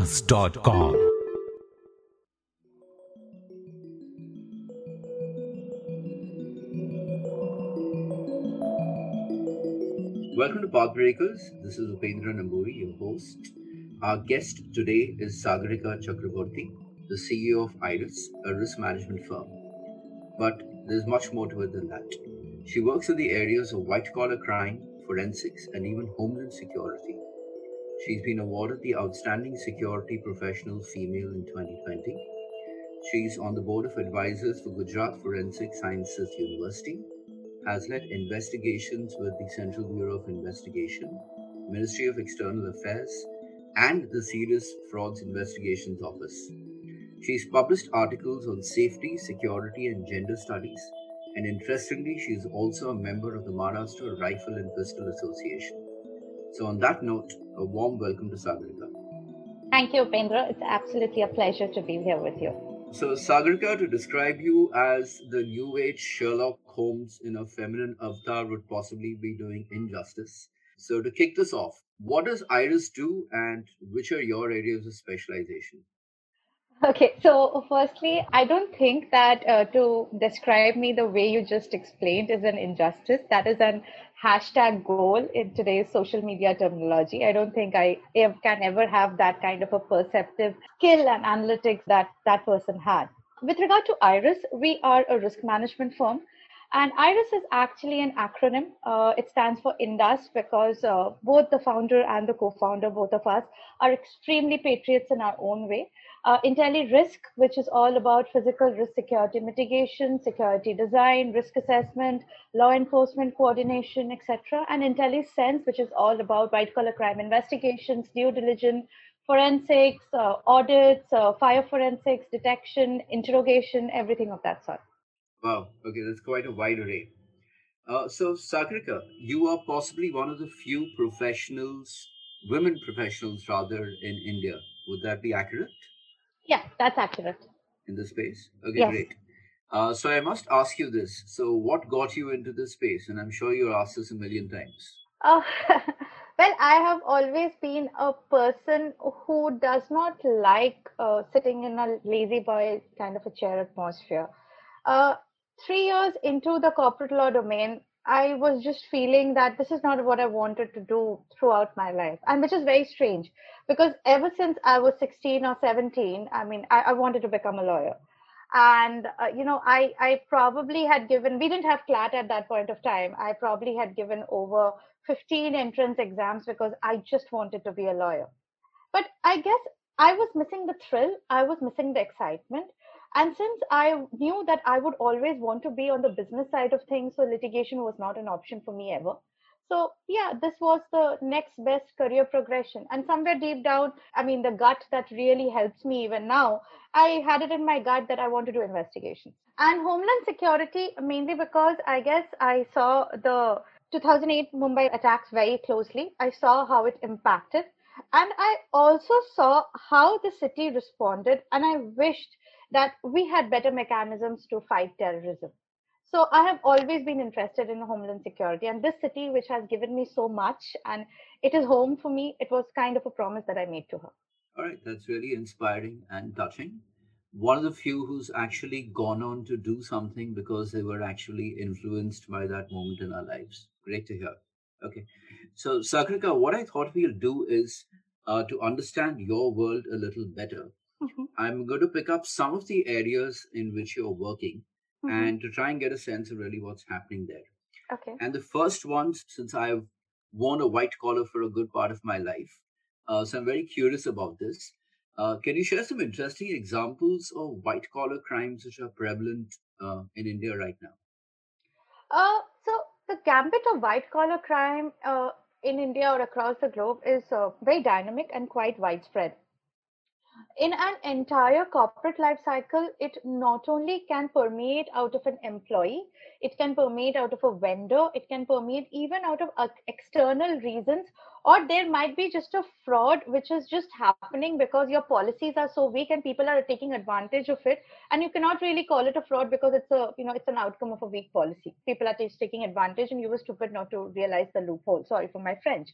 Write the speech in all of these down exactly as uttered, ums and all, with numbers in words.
Nas dot com. Welcome to Pathbreakers. This is Upendra Namburi, your host. Our guest today is Sagarika Chakraborty, the C E O of Iris, a risk management firm. But there's much more to it than that. She works in the areas of white collar crime, forensics, and even homeland security. She's been awarded the Outstanding Security Professional Female in twenty twenty. She's on the board of advisors for Gujarat Forensic Sciences University, has led investigations with the Central Bureau of Investigation, Ministry of External Affairs, and the Serious Frauds Investigations Office. She's published articles on safety, security, and gender studies, and interestingly, she is also a member of the Maharashtra Rifle and Pistol Association. So, on that note, a warm welcome to Sagarika. Thank you, Upendra. It's absolutely a pleasure to be here with you. So, Sagarika, to describe you as the new age Sherlock Holmes in a feminine avatar would possibly be doing injustice. So, to kick this off, what does Iris do and which are your areas of specialization? Okay, so firstly, I don't think that uh, to describe me the way you just explained is an injustice. That is an hashtag goal in today's social media terminology. I don't think I ev- can ever have that kind of a perceptive skill and analytics that that person had. With regard to Iris, we are a risk management firm. And IRIS is actually an acronym. Uh, it stands for INDUS because uh, both the founder and the co-founder, both of us, are extremely patriots in our own way. Uh, IntelliRisk, which is all about physical risk security mitigation, security design, risk assessment, law enforcement coordination, et cetera. And IntelliSense, which is all about white-collar crime investigations, due diligence, forensics, uh, audits, uh, fire forensics, detection, interrogation, everything of that sort. Wow, okay, that's quite a wide array. Uh, so, Sagrika, you are possibly one of the few professionals, women professionals rather, in India. Would that be accurate Yeah, that's accurate. in this space? Okay, Yes. great. Uh, so, I must ask you this. So, what got you into this space? And I'm sure you're asked this a million times. Uh, well, I have always been a person who does not like uh, sitting in a lazy boy kind of a chair atmosphere. Uh, Three years into the corporate law domain, I was just feeling that this is not what I wanted to do throughout my life, and which is very strange because ever since I was sixteen or seventeen, I mean, I, I wanted to become a lawyer. And uh, you know, I I probably had given. We didn't have CLAT at that point of time. I probably had given over fifteen entrance exams because I just wanted to be a lawyer. But I guess I was missing the thrill, I was missing the excitement. And since I knew that I would always want to be on the business side of things, so litigation was not an option for me ever. So, yeah, this was the next best career progression. And somewhere deep down, I mean, the gut that really helps me even now, I had it in my gut that I want to do investigations. And Homeland Security, mainly because I guess I saw the two thousand eight Mumbai attacks very closely. I saw how it impacted. And I also saw how the city responded, and I wished that we had better mechanisms to fight terrorism. So I have always been interested in homeland security, and this city, which has given me so much, and it is home for me, it was kind of a promise that I made to her. All right, that's really inspiring and touching. One of the few who's actually gone on to do something because they were actually influenced by that moment in our lives. Great to hear. Okay, so Sakrika, what I thought we'll do is uh, to understand your world a little better. Mhm, I'm going to pick up some of the areas in which you're working mhm. and to try and get a sense of really what's happening there. Okay. And the first one, since I've worn a white collar for a good part of my life, uh, so I'm very curious about this. Uh, can you share some interesting examples of white collar crimes which are prevalent uh, in India right now? Uh, so the gambit of white collar crime uh, in India or across the globe is uh, very dynamic and quite widespread. In an entire corporate life cycle, it not only can permeate out of an employee, it can permeate out of a vendor, it can permeate even out of uh, external reasons, or there might be just a fraud which is just happening because your policies are so weak and people are taking advantage of it. And you cannot really call it a fraud because it's a, you know, it's an outcome of a weak policy. People are just taking advantage and you were stupid not to realize the loophole. Sorry for my French.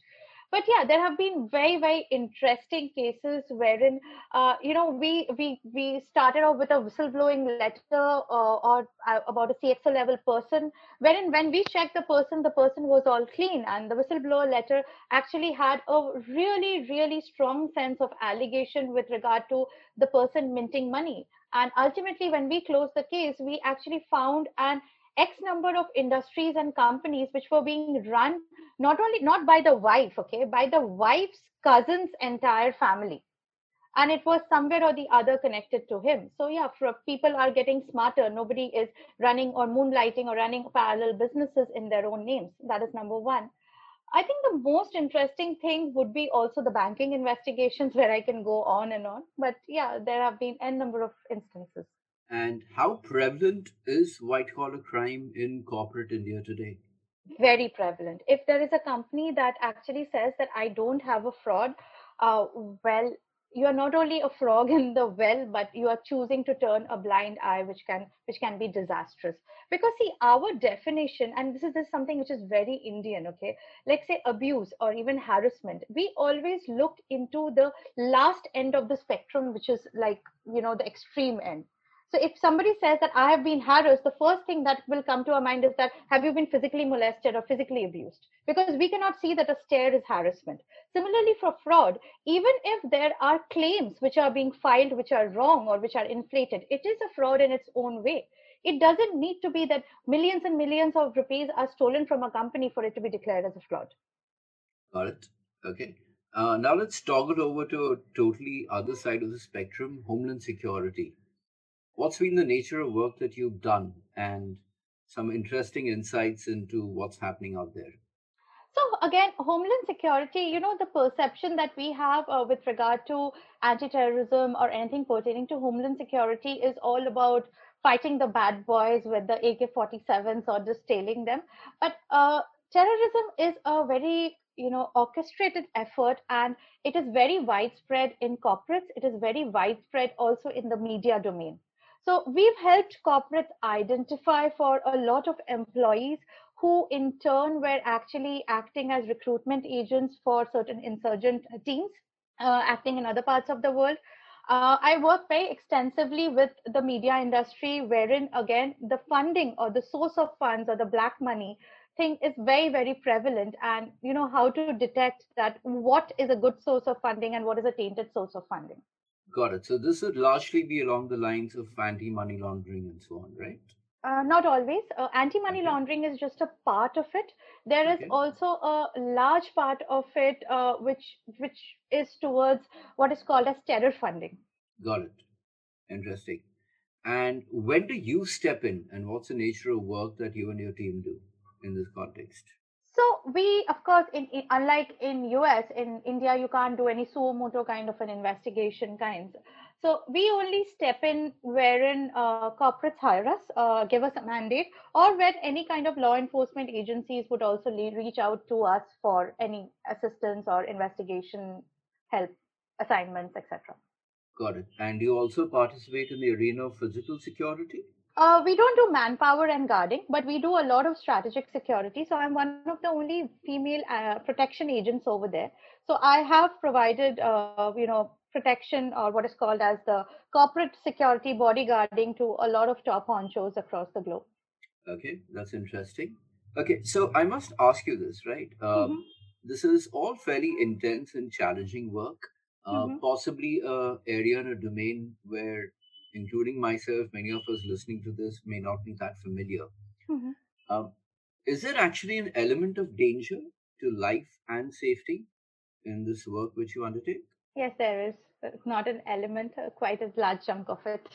But yeah, there have been very, very interesting cases wherein, uh, you know, we we we started off with a whistleblowing letter uh, or uh, about a C X O level person, wherein when we checked the person, the person was all clean, and the whistleblower letter actually had a really, really strong sense of allegation with regard to the person minting money. And ultimately, when we closed the case, we actually found an X number of industries and companies which were being run not only not by the wife, okay, by the wife's cousin's entire family, and it was somewhere or the other connected to him. So yeah, for, people are getting smarter. Nobody is running or moonlighting or running parallel businesses in their own names. That is number one. I think the most interesting thing would be also the banking investigations, where I can go on and on. But yeah, there have been n number of instances. And how prevalent is white collar crime in corporate India today? Very prevalent. If there is a company that actually says that I don't have a fraud, uh, well, you are not only a frog in the well, but you are choosing to turn a blind eye, which can which can be disastrous. Because see, our definition, and this is, this is something which is very Indian, okay? Like say abuse or even harassment, we always look into the last end of the spectrum, which is like, you know, the extreme end. So if somebody says that I have been harassed, the first thing that will come to our mind is that have you been physically molested or physically abused? Because we cannot see that a stare is harassment. Similarly, for fraud, even if there are claims which are being filed which are wrong or which are inflated, it is a fraud in its own way. It doesn't need to be that millions and millions of rupees are stolen from a company for it to be declared as a fraud. Got it. Okay. Uh, now let's toggle over to a totally other side of the spectrum, homeland security. What's been the nature of work that you've done and some interesting insights into what's happening out there? So again, homeland security, you know, the perception that we have uh, with regard to anti-terrorism or anything pertaining to homeland security is all about fighting the bad boys with the A K forty-sevens or just tailing them. But uh, terrorism is a very, you know, orchestrated effort, and it is very widespread in corporates. It is very widespread also in the media domain. So we've helped corporates identify for a lot of employees who in turn were actually acting as recruitment agents for certain insurgent teams uh, acting in other parts of the world. Uh, I work very extensively with the media industry, wherein again the funding or the source of funds or the black money thing is very, very prevalent, and you know how to detect that what is a good source of funding and what is a tainted source of funding. Got it. So this would largely be along the lines of anti-money laundering and so on, right? Uh, not always. Uh, anti-money Okay. laundering is just a part of it. There is Okay. also a large part of it uh, which which is towards what is called as terror funding. Got it. Interesting. And when do you step in, and what's the nature of work that you and your team do in this context? So we, of course, in, in unlike in U S, in India, you can't do any suo moto kind of an investigation kinds. So we only step in wherein uh, corporates hire us, uh, give us a mandate, or when any kind of law enforcement agencies would also le- reach out to us for any assistance or investigation help, assignments, et cetera. Got it. And you also participate in the arena of physical security? Uh, we don't do manpower and guarding, but we do a lot of strategic security. So I'm one of the only female uh, protection agents over there. So I have provided, uh, you know, protection or what is called as the corporate security bodyguarding to a lot of top honchos across the globe. Okay, that's interesting. Okay, so I must ask you this, right? Um, Hmm. this is all fairly intense and challenging work, uh, Hmm. possibly a area and a domain where, including myself, many of us listening to this may not be that familiar. Hmm. Um, is there actually an element of danger to life and safety in this work which you undertake? Yes, there is. It's not an element, uh, quite a large chunk of it.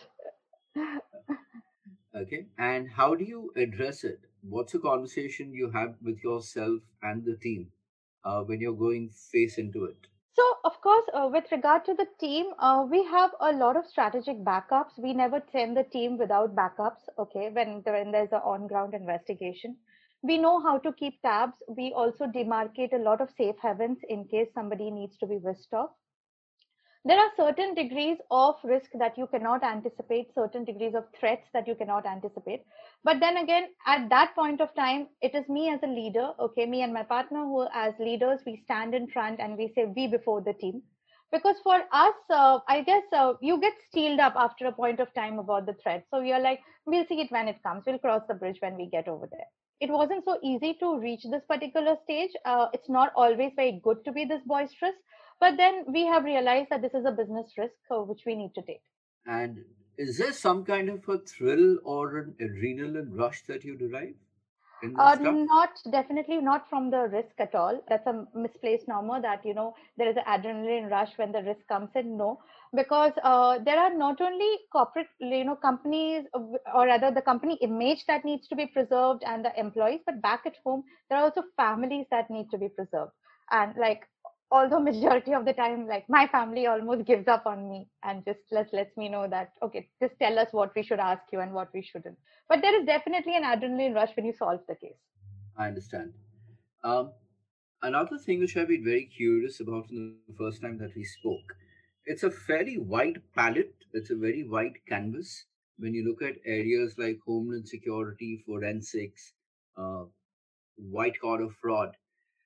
Okay, and how do you address it? What's a conversation you have with yourself and the team uh, when you're going face into it? So, of course, uh, with regard to the team, uh, we have a lot of strategic backups. We never send the team without backups. Okay, when, there, when there's an on-ground investigation, we know how to keep tabs. We also demarcate a lot of safe havens in case somebody needs to be whisked off. There are certain degrees of risk that you cannot anticipate, certain degrees of threats that you cannot anticipate. But then again, at that point of time, it is me as a leader, okay, me and my partner who, as leaders, we stand in front and we say we before the team. Because for us, uh, I guess uh, you get steeled up after a point of time about the threat. So you're like, we'll see it when it comes. We'll cross the bridge when we get over there. It wasn't so easy to reach this particular stage. Uh, it's not always very good to be this boisterous, but then we have realized that this is a business risk uh, which we need to take. And is there some kind of a thrill or an adrenaline rush that you derive in this Uh, stuff? not definitely not from the risk at all. That's a misplaced norma that, you know, there is an adrenaline rush when the risk comes in. No, because uh, there are not only corporate, you know, companies uh, or rather the company image that needs to be preserved and the employees, but back at home, there are also families that need to be preserved. And like, although majority of the time, like my family almost gives up on me and just lets lets me know that, okay, just tell us what we should ask you and what we shouldn't. But there is definitely an adrenaline rush when you solve the case. I understand. Um, Another thing which I've been very curious about from the first time that we spoke, it's a fairly wide palette, it's a very wide canvas. When you look at areas like homeland security, forensics, uh, white collar fraud,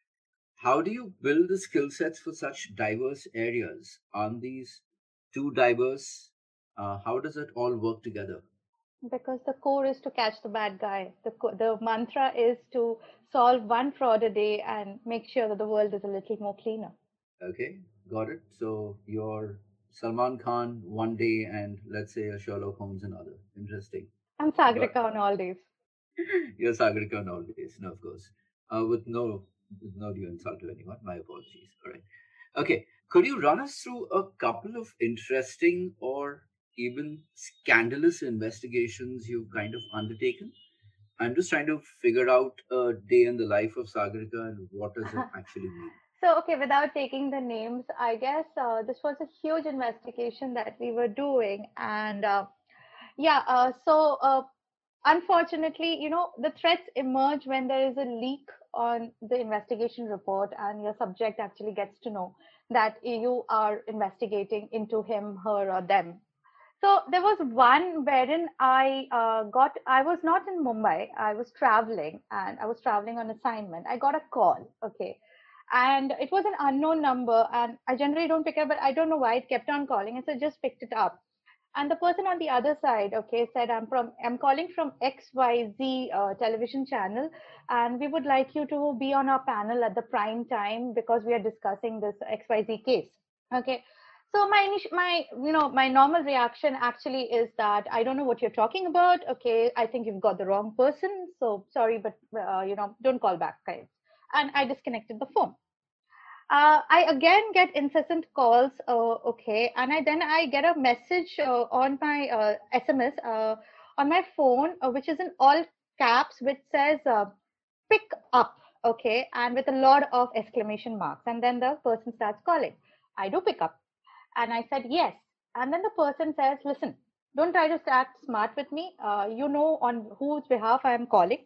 how do you build the skill sets for such diverse areas? Aren't these too diverse? Uh, how does it all work together? Because the core is to catch the bad guy. The, co- the mantra is to solve one fraud a day and make sure that the world is a little more cleaner. Okay, got it. So you're Salman Khan one day and let's say a Sherlock Holmes another. Interesting. I'm Got Sagrika on all days. You're Sagarika nowadays, no, of course. Uh, with no with no due insult to anyone. My apologies. All right. Okay. Could you run us through a couple of interesting or even scandalous investigations you've kind of undertaken? I'm just trying to figure out a day in the life of Sagarika and what does it actually mean. So, okay, without taking the names, I guess uh, this was a huge investigation that we were doing. And uh, yeah, uh, so uh, unfortunately, you know, the threats emerge when there is a leak on the investigation report and your subject actually gets to know that you are investigating into him, her, or them. So there was one wherein I uh, got, I was not in Mumbai, I was traveling and I was traveling on assignment. I got a call, okay. And it was an unknown number and I generally don't pick up, but I don't know why it kept on calling. And so I just picked it up. And the person on the other side, okay, said, I'm from, I'm calling from X Y Z uh, television channel, and we would like you to be on our panel at the prime time because we are discussing this X Y Z case. Okay. So my initial, my you know my normal reaction actually is that I don't know what you're talking about. Okay, I think you've got the wrong person. So sorry, but uh, you know don't call back, guys. And I disconnected the phone. Uh, I again get incessant calls. Uh, okay, and I then I get a message uh, on my uh, S M S uh, on my phone, uh, which is in all caps, which says uh, "pick up." Okay, and with a lot of exclamation marks, and then the person starts calling. I do pick up, and I said yes, and then the person says, "Listen, don't try to act smart with me. Uh, you know on whose behalf I am calling."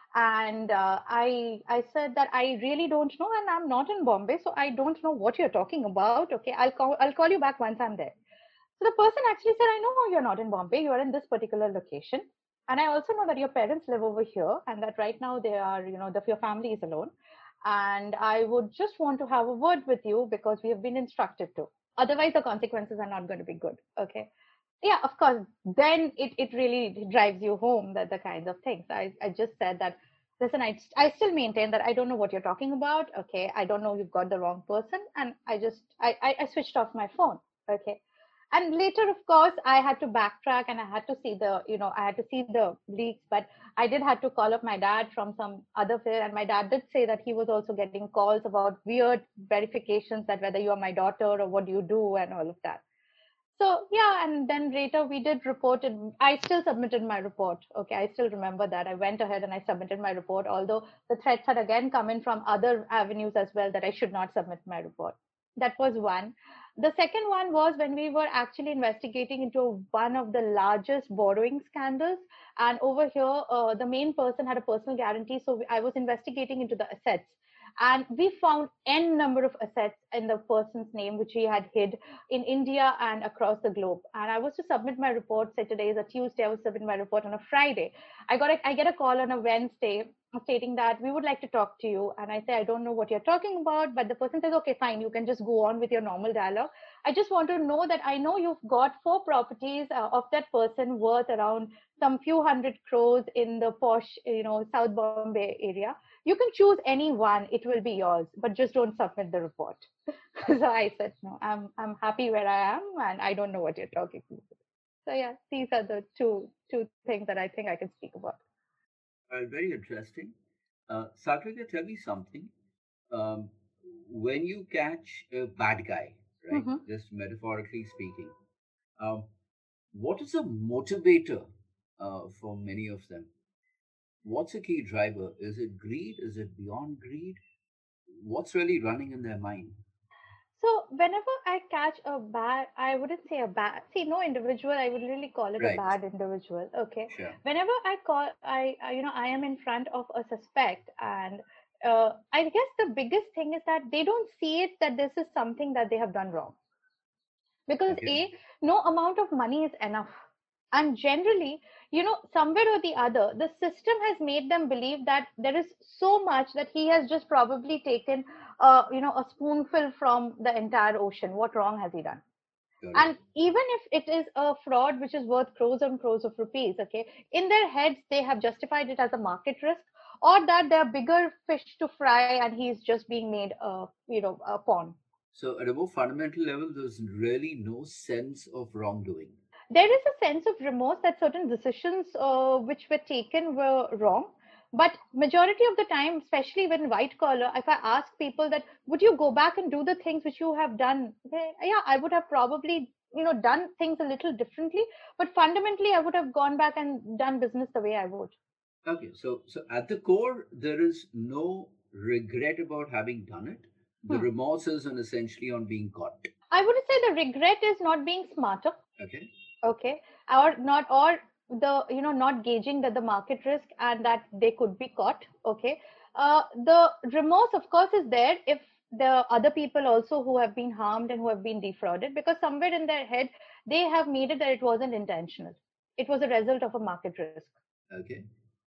And uh, I I said that I really don't know, and I'm not in Bombay, so I don't know what you're talking about. Okay, I'll call I'll call you back once I'm there. So the person actually said, I know you're not in Bombay, you are in this particular location. And I also know that your parents live over here and that right now they are, you know, that your family is alone. And I would just want to have a word with you because we have been instructed to. Otherwise, the consequences are not going to be good. Okay. Yeah, of course. Then it, it really drives you home that the kinds of things. I, I just said that, listen, I, I still maintain that I don't know what you're talking about. Okay. I don't know you've got the wrong person. And I just, I, I, I switched off my phone. Okay. And later, of course, I had to backtrack and I had to see the, you know, I had to see the leaks, but I did have to call up my dad from some other fair. And my dad did say that he was also getting calls about weird verifications that whether you are my daughter or what do you do and all of that. So yeah, and then later we did report it. I still submitted my report. Okay, I still remember that. I went ahead and I submitted my report, although the threats had again come in from other avenues as well that I should not submit my report. That was one. The second one was when we were actually investigating into one of the largest borrowing scandals. And over here, uh, the main person had a personal guarantee. So I was investigating into the assets. And we found n number of assets in the person's name which he had hid in India and across the globe. And I was to submit my report. Say today is a Tuesday, I was to submit my report on a Friday. I got a, I get a call on a Wednesday stating that we would like to talk to you. And I say, I don't know what you're talking about, but the person says, okay, fine, you can just go on with your normal dialogue. I just want to know that I know you've got four properties uh, of that person worth around some few hundred crores in the posh, you know, South Bombay area. You can choose any one, it will be yours, but just don't submit the report. So I said, no, I'm I'm happy where I am, and I don't know what you're talking about. So yeah, these are the two two things that I think I can speak about. Uh, very interesting. Uh, Sakrika, tell me something. Um, when you catch a bad guy, right, Mm-hmm. just metaphorically speaking, um, what is a motivator uh, for many of them? What's a key driver? Is it greed? Is it beyond greed? What's really running in their mind? So whenever I catch a bad, I wouldn't say a bad. See, no individual. I would really call it a Right. bad individual. Okay. Sure. Whenever I call, I, I you know, I am in front of a suspect, and uh, I guess the biggest thing is that they don't see it that this is something that they have done wrong, because Okay. a no amount of money is enough. And generally, you know, somewhere or the other, the system has made them believe that there is so much that he has just probably taken uh, you know, a spoonful from the entire ocean. What wrong has he done? Got it. And even if it is a fraud which is worth crores and crores of rupees, okay, in their heads they have justified it as a market risk, or that there are bigger fish to fry and he's just being made a, you know, a pawn. So, at a more fundamental level, there's really no sense of wrongdoing. There is a sense of remorse that certain decisions uh, which were taken were wrong. But majority of the time, especially when white collar, if I ask people that would you go back and do the things which you have done, they, yeah, I would have probably, you know, done things a little differently, but fundamentally I would have gone back and done business the way I would. Okay, so so at the core, there is no regret about having done it. The Hmm. remorse is on essentially on being caught. I would say the regret is not being smarter. Okay, Okay. Or not, or the, you know, not gauging that the market risk and that they could be caught. Okay. Uh, the remorse of course is there if the other people also who have been harmed and who have been defrauded, because somewhere in their head they have made it that it wasn't intentional, it was a result of a market risk. okay.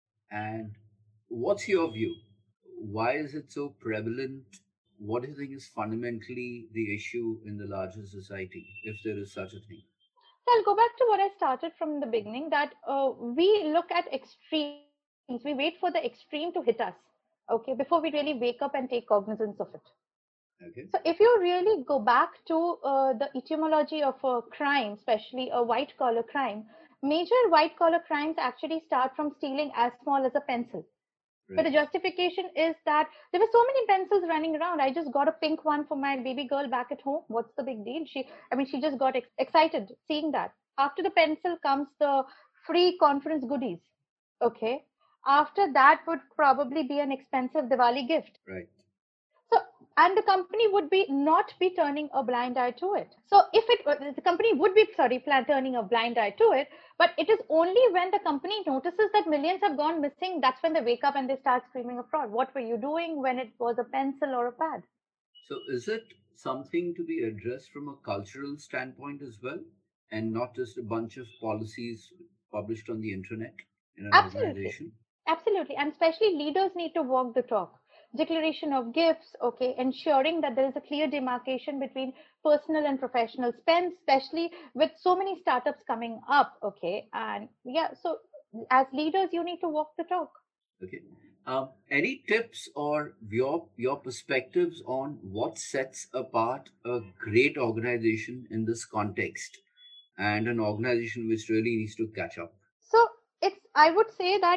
And what's your view? Why is it so prevalent? What do you think is fundamentally the issue in the larger society, if there is such a thing? So I'll go back to what I started from the beginning, that uh, we look at extremes. We wait for the extreme to hit us, okay, before we really wake up and take cognizance of it. Okay, So if you really go back to uh, the etymology of a crime, especially a white collar crime, major white collar crimes actually start from stealing as small as a pencil. But the right. justification is that there were so many pencils running around. I just got a pink one for my baby girl back at home. What's the big deal? She, I mean, she just got ex- excited seeing that. After the pencil comes the free conference goodies. Okay. After that would probably be an expensive Diwali gift. Right. So, and the company would be not be turning a blind eye to it. So, if it uh, the company would be sorry plan, turning a blind eye to it, but it is only when the company notices that millions have gone missing, that's when they wake up and they start screaming a fraud. What were you doing when it was a pencil or a pad? So, is it something to be addressed from a cultural standpoint as well, and not just a bunch of policies published on the internet in an Absolutely. organization? Absolutely. And especially leaders need to walk the talk. Declaration of gifts, okay, ensuring that there is a clear demarcation between personal and professional spend, especially with so many startups coming up, okay. And yeah, so as leaders, you need to walk the talk. Okay. Um, any tips or your your perspectives on what sets apart a great organization in this context, and an organization which really needs to catch up? So it's, I would say that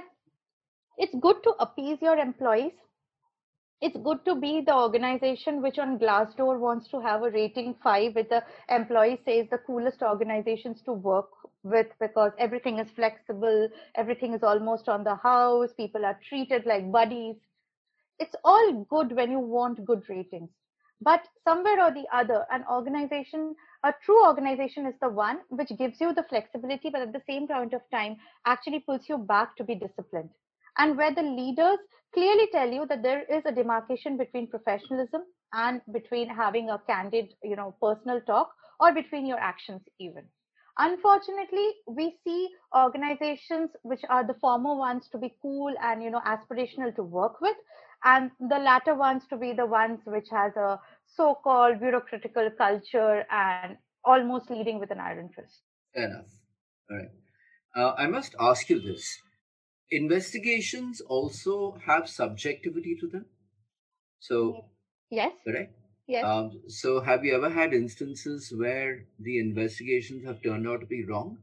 it's good to appease your employees. It's good to be the organization which on Glassdoor wants to have a rating five, with the employee says the coolest organizations to work with, because everything is flexible, everything is almost on the house, people are treated like buddies. It's all good when you want good ratings. But somewhere or the other, an organization, a true organization is the one which gives you the flexibility, but at the same point of time actually pulls you back to be disciplined. and where the leaders clearly tell you that there is a demarcation between professionalism and between having a candid, you know, personal talk, or between your actions even. Unfortunately, we see organizations which are the former ones to be cool and, you know, aspirational to work with, and the latter ones to be the ones which has a so-called bureaucratical culture and almost leading with an iron fist. Fair enough. All right. Uh, I must ask you this. Investigations also have subjectivity to them. Ye- So, Yes, correct? yes. Um, so, have you ever had instances where the investigations have turned out to be wrong?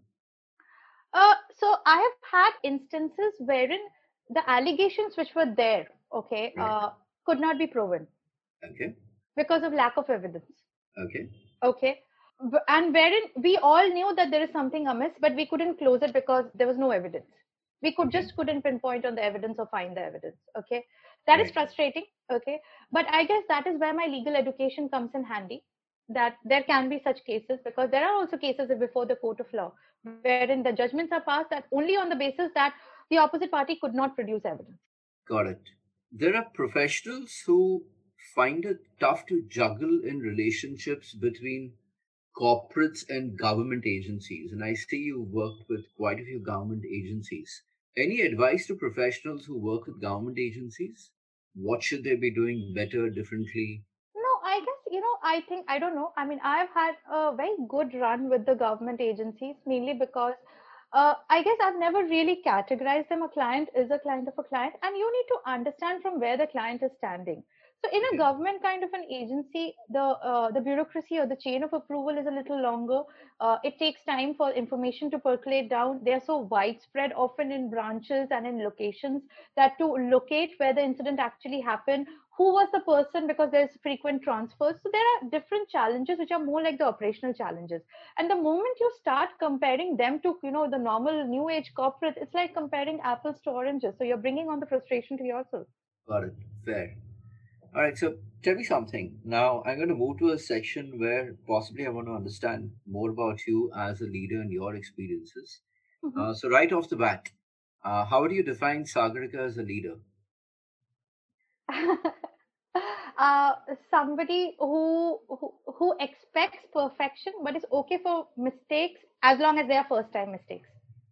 Uh, so I have had instances wherein the allegations which were there, okay, Right. uh, could not be proven Okay. because of lack of evidence. Okay. Okay. B- And wherein we all knew that there is something amiss, but we couldn't close it because there was no evidence. We could Okay. just couldn't pinpoint on the evidence or find the evidence. Okay. That is Right. frustrating. Okay. But I guess that is where my legal education comes in handy. That there can be such cases, because there are also cases before the court of law wherein the judgments are passed that only on the basis that the opposite party could not produce evidence. Got it. There are professionals who find it tough to juggle in relationships between corporates and government agencies. And I see you worked with quite a few government agencies. Any advice to professionals who work with government agencies? What should they be doing better, differently? No, I guess, you know, I think, I don't know. I mean, I've had a very good run with the government agencies, mainly because uh, I guess I've never really categorized them. A client is a client of a client, and you need to understand from where the client is standing. So, in a Okay, government kind of an agency, the uh, the bureaucracy or the chain of approval is a little longer. Uh, it takes time for information to percolate down. They are so widespread, often in branches and in locations, that to locate where the incident actually happened, who was the person, because there's frequent transfers, so there are different challenges which are more like the operational challenges. And the moment you start comparing them to, you know, the normal new age corporate, it's like comparing apples to oranges, so you're bringing on the frustration to yourself. got it. Fair. All right, so tell me something. Now, I'm going to move to a section where possibly I want to understand more about you as a leader and your experiences. Mhm. Uh, so, right off the bat, uh, how do you define Sagarika as a leader? uh, Somebody who, who who expects perfection but is okay for mistakes as long as they are first time mistakes.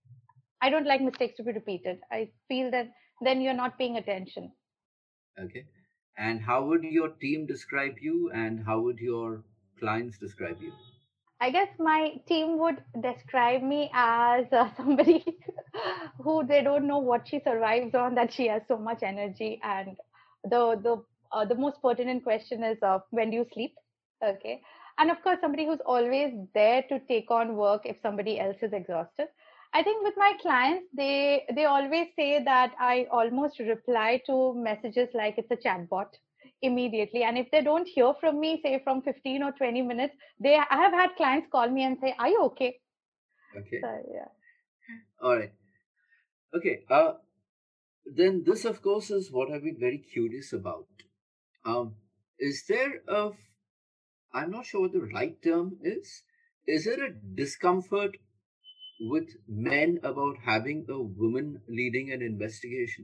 I don't like mistakes to be repeated. I feel that then you're not paying attention. Okay. And how would your team describe you, and how would your clients describe you? I guess my team would describe me as uh, somebody who they don't know what she survives on, that she has so much energy. And the the uh, the most pertinent question is, uh, when do you sleep? Okay. And of course, somebody who's always there to take on work if somebody else is exhausted. I think with my clients, they they always say that I almost reply to messages like it's a chatbot immediately. And if they don't hear from me, say from fifteen or twenty minutes, they I have had clients call me and say, "Are you okay?" Okay. So yeah. All right. Okay. Uh, then this, of course, is what I've been very curious about. Um, is there a, I'm not sure what the right term is. Is there a discomfort with men about having a woman leading an investigation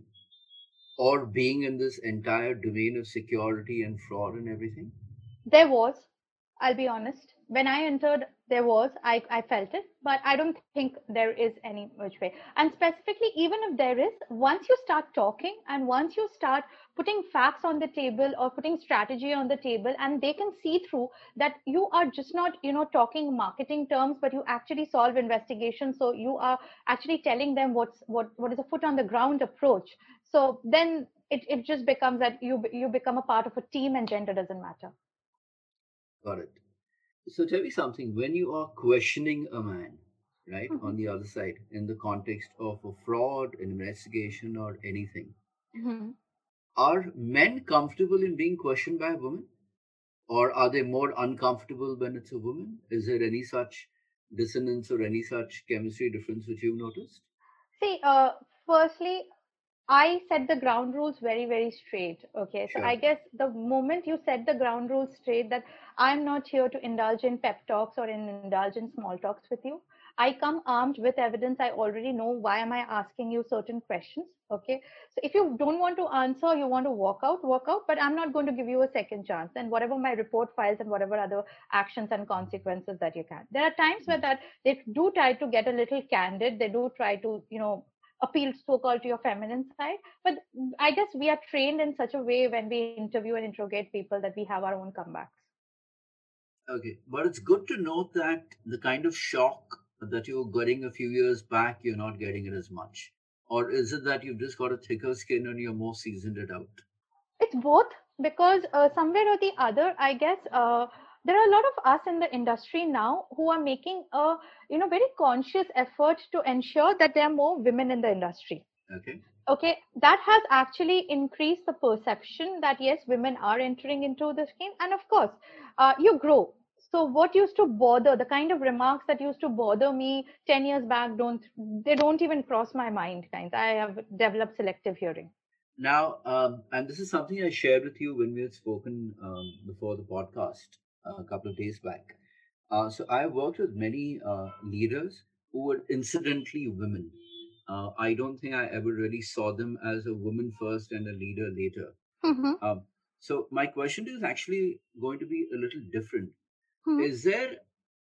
or being in this entire domain of security and fraud and everything? There was, I'll be honest. When I entered, there was, I, I felt it, but I don't think there is any which way. And specifically, even if there is, once you start talking and once you start putting facts on the table or putting strategy on the table, and they can see through that you are just not, you know, talking marketing terms, but you actually solve investigations. So you are actually telling them what's what what is a foot on the ground approach. So then it, it just becomes that you you become a part of a team and gender doesn't matter. Got it. So tell me something. When you are questioning a man, right, on Mhm. the other side, in the context of a fraud, investigation, or anything, Mhm. are men comfortable in being questioned by a woman? Or are they more uncomfortable when it's a woman? Is there any such dissonance or any such chemistry difference which you've noticed? See, uh, firstly, I set the ground rules very, very straight. Okay. So I Sure. guess the moment you set the ground rules straight, that I'm not here to indulge in pep talks or in indulge in small talks with you. I come armed with evidence. I already know why am I asking you certain questions. Okay. So if you don't want to answer, you want to walk out, walk out, but I'm not going to give you a second chance. And whatever my report files and whatever other actions and consequences that you can. There are times where that they do try to get a little candid. They do try to, you know, appeal so-called to your feminine side. But I guess we are trained in such a way when we interview and interrogate people that we have our own comebacks. Okay, but it's good to note that the kind of shock that you were getting a few years back, you're not getting it as much. Or is it that you've just got a thicker skin and you're more seasoned it out? It's both, because uh, somewhere or the other, I guess uh, there are a lot of us in the industry now who are making a, you know, very conscious effort to ensure that there are more women in the industry. Okay. Okay, that has actually increased the perception that yes, women are entering into the scheme, and of course, uh, you grow. So what used to bother, the kind of remarks that used to bother me ten years back, don't they don't even cross my mind. Kinds I have developed selective hearing. Now, um, and this is something I shared with you when we had spoken um, before the podcast uh, a couple of days back. Uh, so I worked with many uh, leaders who were incidentally women. Uh, I don't think I ever really saw them as a woman first and a leader later. Mm-hmm. Um, so my question is actually going to be a little different. Mm-hmm. Is there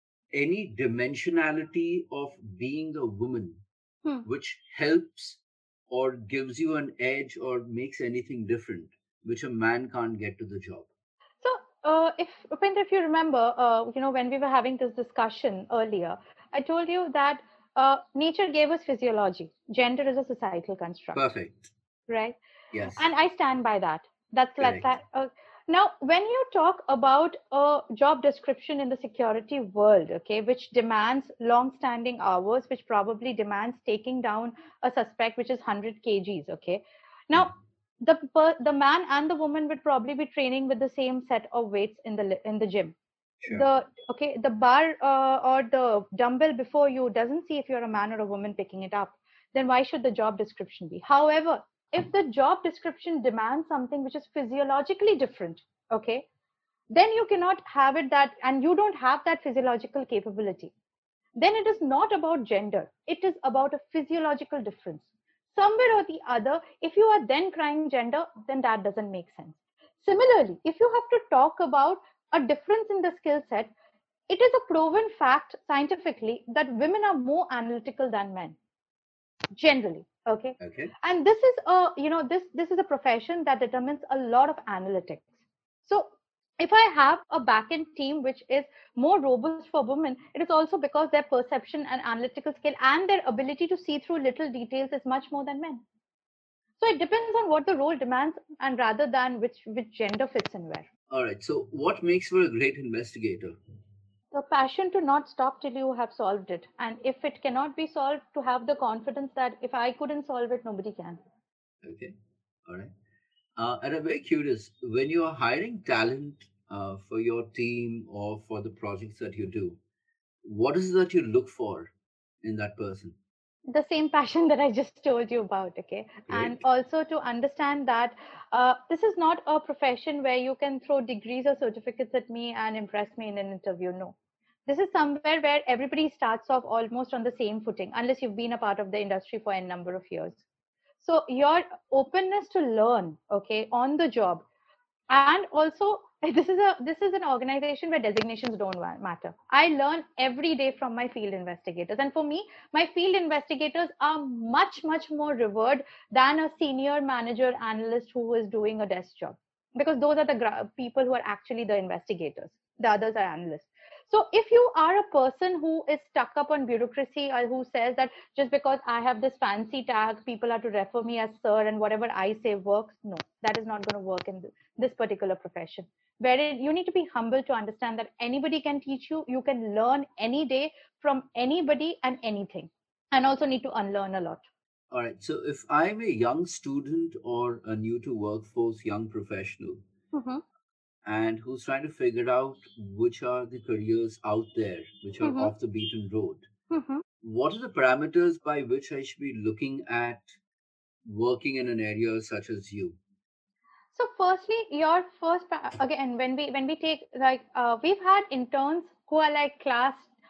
any dimensionality of being a woman which helps or gives you an edge or makes anything different, which a man can't get to the job? So, uh, if Upendra, if you remember, uh, you know, when we were having this discussion earlier, I told you that uh, nature gave us physiology. Gender is a societal construct, Perfect. right? Yes. And I stand by that. That's like Correct. that. Uh, now, when you talk about a job description in the security world, okay, which demands long-standing hours, which probably demands taking down a suspect, which is one hundred kilograms, okay. Hmm. Now, the per- the man and the woman would probably be training with the same set of weights in the li- in the gym. Sure. The okay, the bar uh, or the dumbbell before you doesn't see if you're a man or a woman picking it up. Then why should the job description be? However, if the job description demands something which is physiologically different, okay, then you cannot have it that, and you don't have that physiological capability, then it is not about gender. It is about a physiological difference. Somewhere or the other, if you are then crying gender, then that doesn't make sense. Similarly, if you have to talk about a difference in the skill set, it is a proven fact scientifically that women are more analytical than men generally. Okay. Okay. And this is a, you know, this this is a profession that determines a lot of analytics. So if I have a back-end team which is more robust for women, it is also because their perception and analytical skill and their ability to see through little details is much more than men. So it depends on what the role demands and rather than which which gender fits in where. All right. So, what makes for a great investigator? The passion to not stop till you have solved it, and if it cannot be solved, to have the confidence that if I couldn't solve it, nobody can. Okay. All right. Uh, and I'm very curious when you are hiring talent uh, for your team or for the projects that you do, what is it that you look for in that person? The same passion that I just told you about, okay? And Great. also to understand that uh, this is not a profession where you can throw degrees or certificates at me and impress me in an interview. No. This is somewhere where everybody starts off almost on the same footing, unless you've been a part of the industry for a number of years. So your openness to learn, okay, on the job, and also this is a this is an organization where designations don't matter. I learn every day from my field investigators, and for me my field investigators are much much more revered than a senior manager analyst who is doing a desk job, because those are the gra- people who are actually the investigators. The others are analysts. So if you are a person who is stuck up on bureaucracy, or who says that just because I have this fancy tag, people are to refer me as sir and whatever I say works, no, that is not going to work in this particular profession, wherein you need to be humble to understand that anybody can teach you. You can learn any day from anybody and anything, and also need to unlearn a lot. All right. So, if I'm a young student or a new to workforce young professional Mm-hmm. and who's trying to figure out which are the careers out there, which are Mm-hmm. off the beaten road, Mm-hmm. what are the parameters by which I should be looking at working in an area such as you? So firstly, your first pa- again, when we when we take like uh, we've had interns who are like class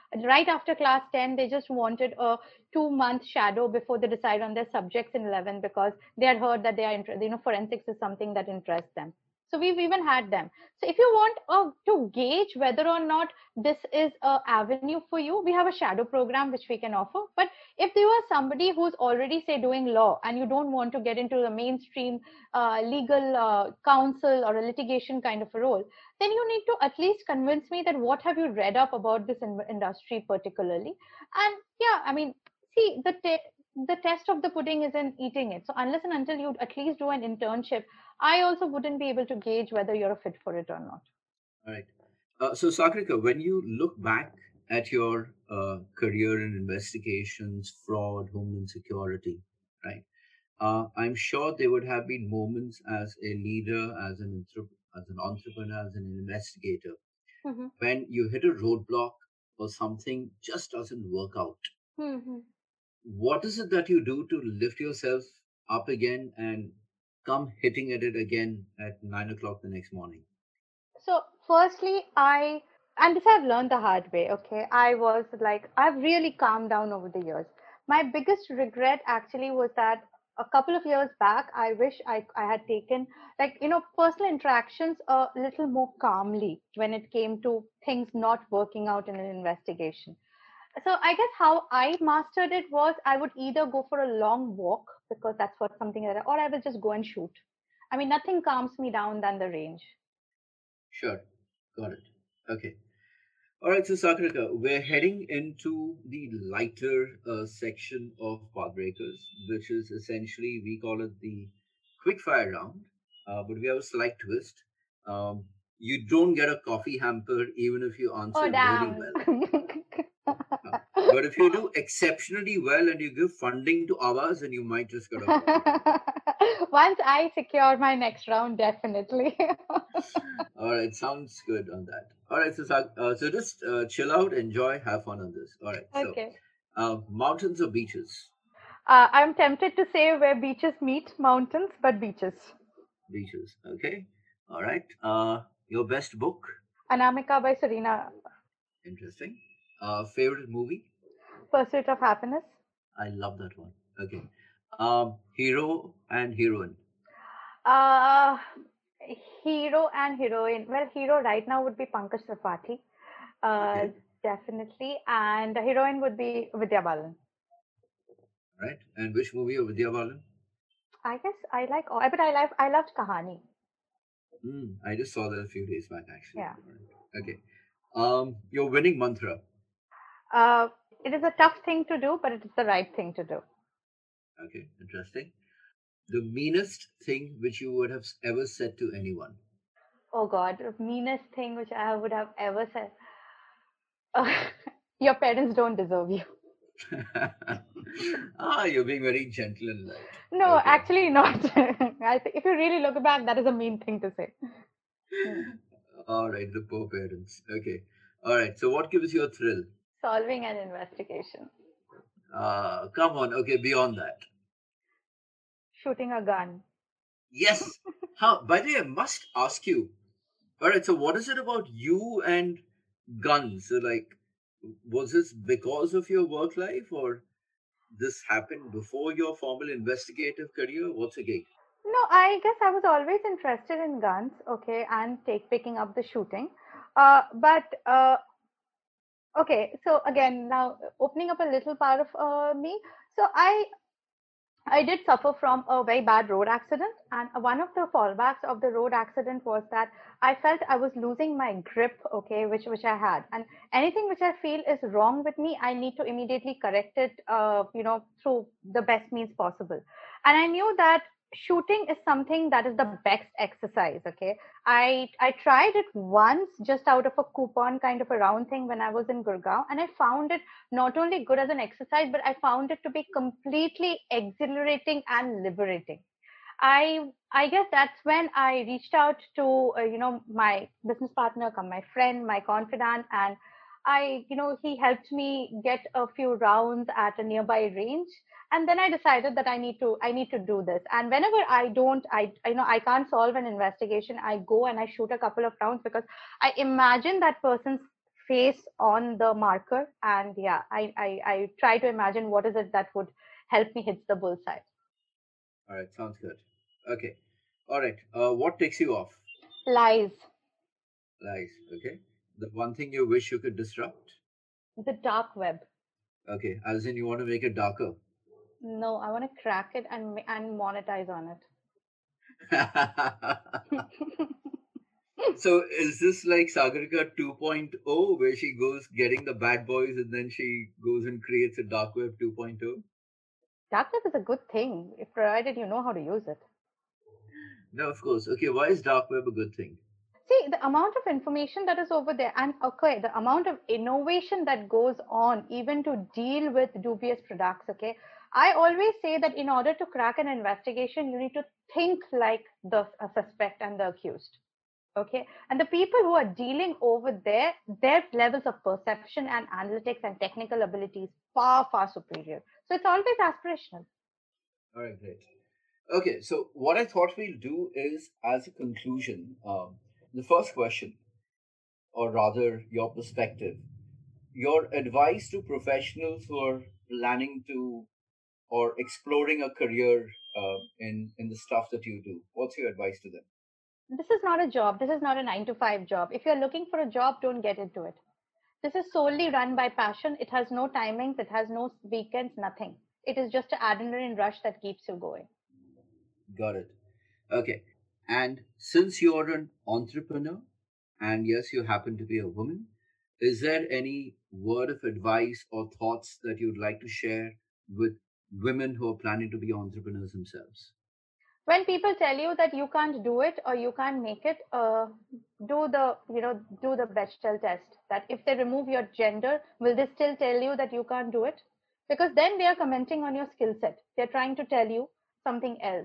Right after class ten, they just wanted a two month shadow before they decide on their subjects in eleven, because they had heard that they are inter- you know forensics is something that interests them. So we've even had them. So if you want uh, to gauge whether or not this is a avenue for you, we have a shadow program which we can offer. But if you are somebody who's already, say, doing law, and you don't want to get into the mainstream uh, legal uh, counsel or a litigation kind of a role, then you need to at least convince me that what have you read up about this in- industry particularly. And yeah, I mean, see, the te- the test of the pudding is in eating it. So unless and until you at least do an internship, I also wouldn't be able to gauge whether you're a fit for it or not. All right. Uh, so, Sakrika, when you look back at your uh, career in investigations, fraud, homeland security, right? Uh, I'm sure there would have been moments as a leader, as an entrep- as an entrepreneur, as an investigator, Mm-hmm. when you hit a roadblock or something just doesn't work out. Mm-hmm. What is it that you do to lift yourself up again and come hitting at it again at nine o'clock the next morning? So, firstly, I, and this I've learned the hard way, okay? I was like, I've really calmed down over the years. My biggest regret actually was that a couple of years back, I wish I, I had taken, like, you know, personal interactions a little more calmly when it came to things not working out in an investigation. So, I guess how I mastered it was I would either go for a long walk, because that's what something that, or I will just go and shoot. I mean, nothing calms me down than the range. Sure, got it. Okay. All right, so Sakrika, we're heading into the lighter uh, section of Pathbreakers, which is essentially, we call it the quick fire round, uh, but we have a slight twist. Um, you don't get a coffee hamper even if you Oh, answer really damn. well. Uh, but if you do exceptionally well and you give funding to ours, then you might just get a coffee. Once I secure my next round, definitely. All right, sounds good on that. All right, so Sak- uh, so just uh, chill out, enjoy, have fun on this. All right, so Okay. uh, mountains or beaches? Uh, I'm tempted to say where beaches meet mountains, but beaches. Beaches. Okay. All right. Uh, your best book? Anamika by Serena. Interesting. Uh, favorite movie? Pursuit of Happiness. I love that one. Okay. Um, hero and heroine. Uh, Hero and heroine. Well, hero right now would be Pankaj Tripathi. Uh, Okay. definitely. And the heroine would be Vidya Balan. All right. And which movie of Vidya Balan? I guess I like all, but I like I loved Kahani. Hmm. I just saw that a few days back, actually. Yeah. All right. Okay. Um, your winning mantra. Uh, it is a tough thing to do, but it is the right thing to do. Okay. Interesting. The meanest thing which you would have ever said to anyone. Oh God, the meanest thing which I would have ever said. Uh, your parents don't deserve you. Ah, you're being very gentle and light. No, Okay. actually not. I think if you really look back, that is a mean thing to say. Hmm. All right, the poor parents. Okay. All right. So, what gives you a thrill? Solving an investigation, Uh, come on. Okay, beyond that. shooting a gun. Yes. How? By the way, I must ask you. All right. So, what is it about you and guns? So, like, was this because of your work life, or this happened before your formal investigative career? What's a gig? No, I guess I was always interested in guns, okay, and take picking up the shooting. Uh, but uh, okay, so again, now opening up a little part of uh, me. So I I did suffer from a very bad road accident, and one of the fallbacks of the road accident was that I felt I was losing my grip, okay, which which I had, and anything which I feel is wrong with me, I need to immediately correct it, uh, you know, through the best means possible. And I knew that shooting is something that is the best exercise, okay. I I tried it once just out of a coupon kind of a round thing when I was in Gurgaon, and I found it not only good as an exercise, but I found it to be completely exhilarating and liberating. I I guess that's when I reached out to uh, you know my business partner, come my friend, my confidant, and I you know he helped me get a few rounds at a nearby range, and then I decided that I need to I need to do this. And whenever I don't I I know I can't solve an investigation, I go and I shoot a couple of rounds because I imagine that person's face on the marker, and yeah, I, I, I try to imagine what is it that would help me hit the bullseye. All right, sounds good. Okay. All right. Uh, what takes you off? Lies. Lies. Okay. The one thing you wish you could disrupt? The dark web. Okay. As in, you want to make it darker. No, I want to crack it and ma- and monetize on it. So is this like Sagarika 2.0 where she goes getting the bad boys and then she goes and creates a dark web 2.0? Dark web is a good thing, if provided you know how to use it. No, of course. Okay, why is dark web a good thing? See, the amount of information that is over there, and okay, the amount of innovation that goes on even to deal with dubious products, okay. I always say that in order to crack an investigation, you need to think like the uh, suspect and the accused. Okay. And the people who are dealing over there, their levels of perception and analytics and technical ability is far, far superior. So it's always aspirational. All right, great. Okay, so what I thought we'll do is, as a conclusion, um, the first question, or rather your perspective, your advice to professionals who are planning to or exploring a career uh, in in the stuff that you do. What's your advice to them? This is not a job. This is not a nine to five job. If you're looking for a job, don't get into it. This is solely run by passion. It has no timings. It has no weekends, nothing. It is just an adrenaline rush that keeps you going. Got it. Okay. And since you're an entrepreneur, and yes, you happen to be a woman, is there any word of advice or thoughts that you'd like to share with women who are planning to be entrepreneurs themselves? When people tell you that you can't do it or you can't make it, uh, do the you know do the Bechdel test. That if they remove your gender, will they still tell you that you can't do it? Because then they are commenting on your skill set. They're trying to tell you something else.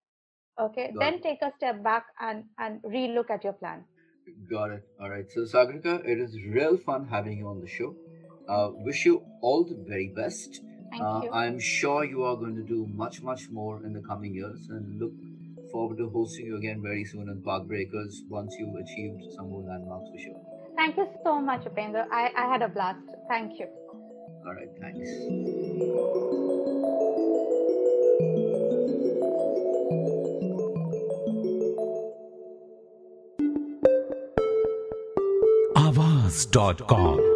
Okay, Got then it. take a step back and and relook at your plan. Got it. All right. So, Sagrika, it is real fun having you on the show. Uh, wish you all the very best. Thank Uh, you. I'm sure you are going to do much, much more in the coming years and look forward to hosting you again very soon in Park Breakers once you've achieved some more landmarks for sure. Thank you so much, Upendra. I, I had a blast. Thank you. All right. Thanks. Avaz dot com